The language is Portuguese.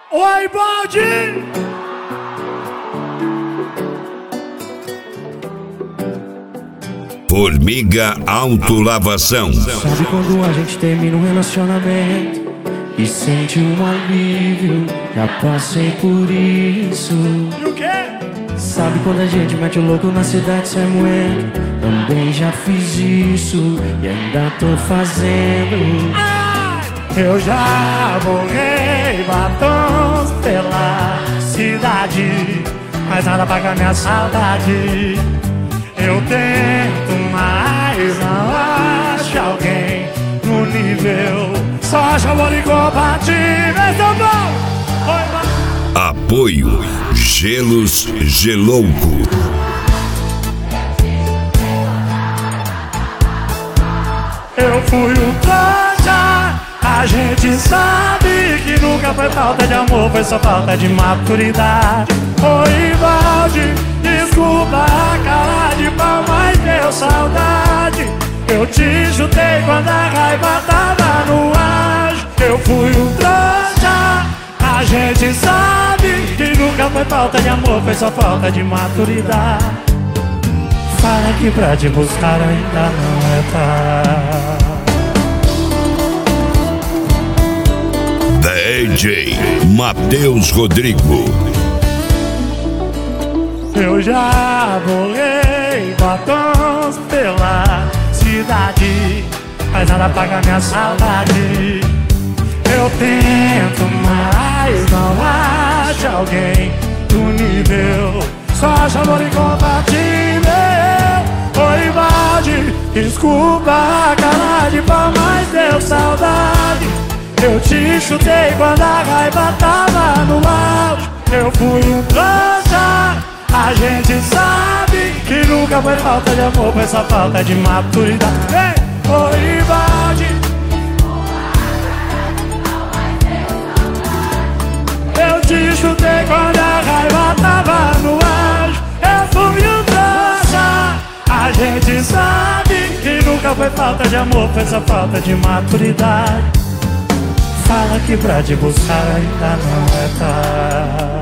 Oi, Baldi! Formiga Autolavação. Sabe quando a gente termina um relacionamento e sente um alívio? Já passei por isso. E o quê? Sabe quando a gente mete o louco na cidade sem moeda? Também já fiz isso e ainda tô fazendo. Eu já borrei batons pela cidade, mas nada apaga minha saudade. Eu tento, mas não acho alguém no nível. Só acho amor incompatível. Então bom! Oi, mano. Apoio Gelos Gelouco. Eu fui um trouxa. A gente sabe que nunca foi falta de amor, foi só falta de maturidade. Oi, Valde, desculpa a cara de pau, mas deu saudade. Eu te chutei quando a raiva tava no ar. Eu fui um trouxa. A gente sabe que nunca foi falta de amor, foi só falta de maturidade. Fala que pra te buscar ainda não é tarde. DJ Matheus Rodrigo. Eu já borrei batons pela cidade, mas nada apaga minha saudade. Eu tento, mas não acho alguém do nível. Só acho amor incompatível. Oi, Valde, desculpa a cara de pau, mas deu saudade. Eu te chutei quando a raiva tava no auge. Eu fui um trouxa. A gente sabe que nunca foi falta de amor, foi só falta de maturidade. Ei, oi, Valde. Eu te chutei quando a raiva tava no auge. Eu fui um trouxa. A gente sabe que nunca foi falta de amor, foi só falta de maturidade. Fala que pra te buscar ainda não é tarde.